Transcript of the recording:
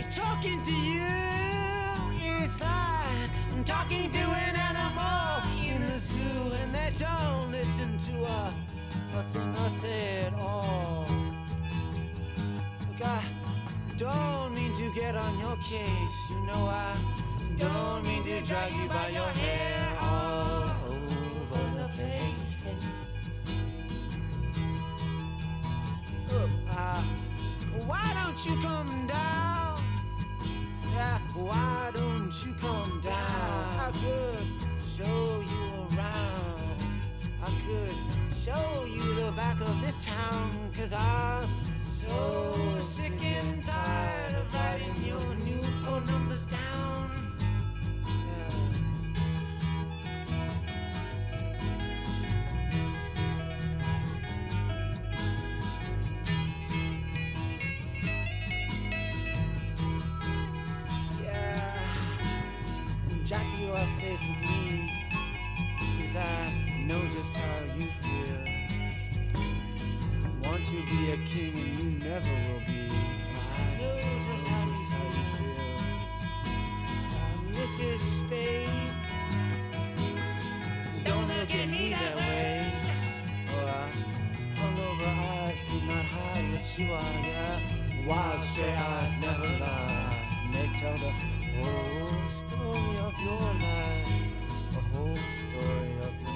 Talking to you is like talking to an animal in the zoo, and they don't listen to a thing I say at all. Look, I don't mean to get on your case, you know I don't mean to drag you by your hair all over the place. Why don't you come down? Yeah, why don't you come down? I could show you around. I could show you the back of this town, 'cause I'm so sick and tired of writing your new phone numbers down. Jack, you are safe with me, 'cause I know just how you feel. I want to be a king and you never will be. I know just how you feel. Mrs. Spade, don't look at me that way. Oh, hungover eyes could not hide what you are, yeah. Wild stray eyes never lie, and they tell the whole story of your life, the whole story of your life.